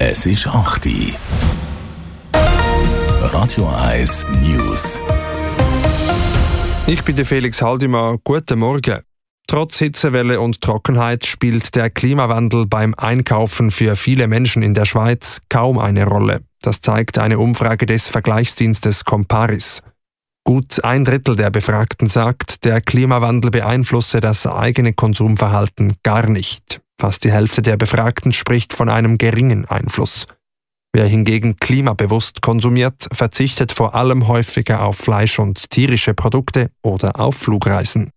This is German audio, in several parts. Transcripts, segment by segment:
Es ist 8 Uhr. Radio 1 News. Ich bin der Felix Haldimann. Guten Morgen. Trotz Hitzewelle und Trockenheit spielt der Klimawandel beim Einkaufen für viele Menschen in der Schweiz kaum eine Rolle. Das zeigt eine Umfrage des Vergleichsdienstes Comparis. Gut 1/3 der Befragten sagt, der Klimawandel beeinflusse das eigene Konsumverhalten gar nicht. Fast die Hälfte der Befragten spricht von einem geringen Einfluss. Wer hingegen klimabewusst konsumiert, verzichtet vor allem häufiger auf Fleisch und tierische Produkte oder auf Flugreisen.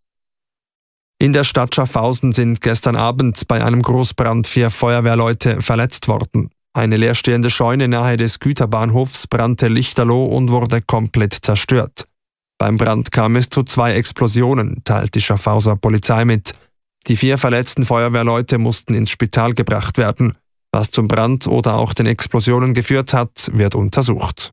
In der Stadt Schaffhausen sind gestern Abend bei einem Großbrand 4 Feuerwehrleute verletzt worden. Eine leerstehende Scheune nahe des Güterbahnhofs brannte lichterloh und wurde komplett zerstört. Beim Brand kam es zu 2 Explosionen, teilt die Schaffhauser Polizei mit. Die 4 verletzten Feuerwehrleute mussten ins Spital gebracht werden. Was zum Brand oder auch den Explosionen geführt hat, wird untersucht.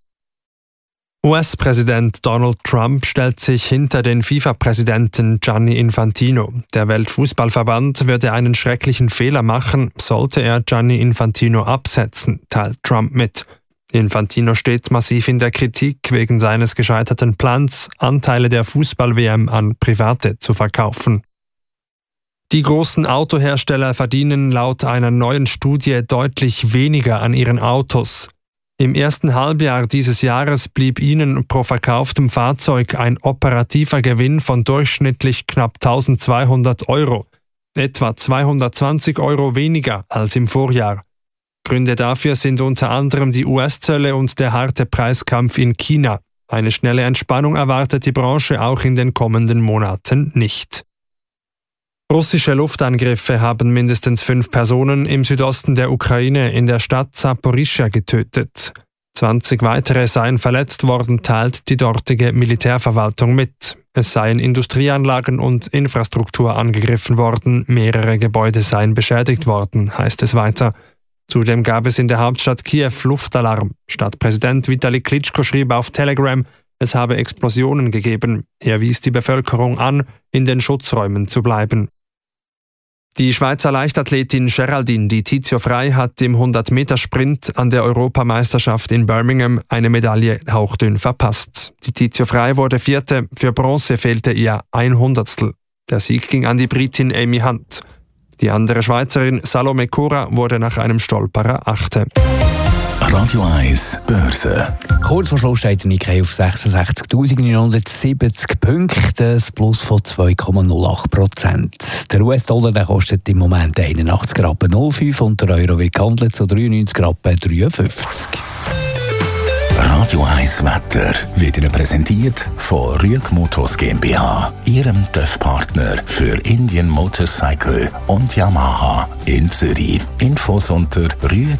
US-Präsident Donald Trump stellt sich hinter den FIFA-Präsidenten Gianni Infantino. Der Weltfußballverband würde einen schrecklichen Fehler machen, sollte er Gianni Infantino absetzen, teilt Trump mit. Infantino steht massiv in der Kritik wegen seines gescheiterten Plans, Anteile der Fußball-WM an Private zu verkaufen. Die großen Autohersteller verdienen laut einer neuen Studie deutlich weniger an ihren Autos. Im ersten Halbjahr dieses Jahres blieb ihnen pro verkauftem Fahrzeug ein operativer Gewinn von durchschnittlich knapp 1.200 €, etwa 220 € weniger als im Vorjahr. Gründe dafür sind unter anderem die US-Zölle und der harte Preiskampf in China. Eine schnelle Entspannung erwartet die Branche auch in den kommenden Monaten nicht. Russische Luftangriffe haben mindestens 5 Personen im Südosten der Ukraine in der Stadt Saporischschja getötet. 20 weitere seien verletzt worden, teilt die dortige Militärverwaltung mit. Es seien Industrieanlagen und Infrastruktur angegriffen worden, mehrere Gebäude seien beschädigt worden, heißt es weiter. Zudem gab es in der Hauptstadt Kiew Luftalarm. Stadtpräsident Vitali Klitschko schrieb auf Telegram, es habe Explosionen gegeben. Er wies die Bevölkerung an, in den Schutzräumen zu bleiben. Die Schweizer Leichtathletin Geraldine Di Tizio Frey hat im 100-Meter-Sprint an der Europameisterschaft in Birmingham eine Medaille hauchdünn verpasst. Di Tizio Frey wurde 4., für Bronze fehlte ihr 1/100. Der Sieg ging an die Britin Amy Hunt. Die andere Schweizerin Salome Cora wurde nach einem Stolperer 8. Radio 1 Börse. Kurz vor Schluss steht der Nikkei auf 66.970 Punkte, ein Plus von 2,08%. Der US-Dollar kostet im Moment 81,05 und der Euro wird gehandelt zu 93,53. Radio 1 Wetter wird Ihnen präsentiert von Rüeg Motors GmbH, Ihrem TÜV-Partner für Indian Motorcycle und Yamaha in Zürich. Infos unter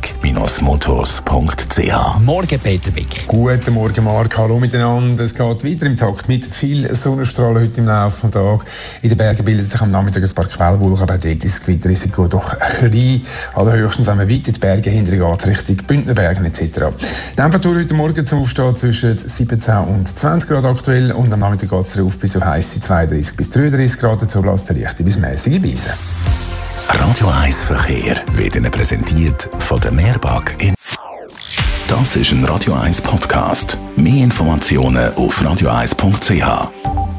rüeg-motors.ch. Morgen, Peter Wick. Guten Morgen, Marc. Hallo miteinander. Es geht weiter im Takt mit viel Sonnenstrahlen heute im Laufe des Tages. In den Bergen bildet sich am Nachmittag ein paar Quellwolken, aber dort ist das Gewitterrisiko doch klein. Allerhöchstens, wenn man weit in die Berge hinterher geht, Richtung Bündnerbergen etc. Die Temperatur heute Morgen zum Aufstehen zwischen 17 und 20 Grad aktuell und am Nachmittag geht es darauf bis auf heisse 32 bis 33 Grad, dazu bläst der leichte bis mäßige Brise. Radio 1 Verkehr wird Ihnen präsentiert von der Mehrbank in. Das ist ein Radio 1 Podcast. Mehr Informationen auf radio1.ch.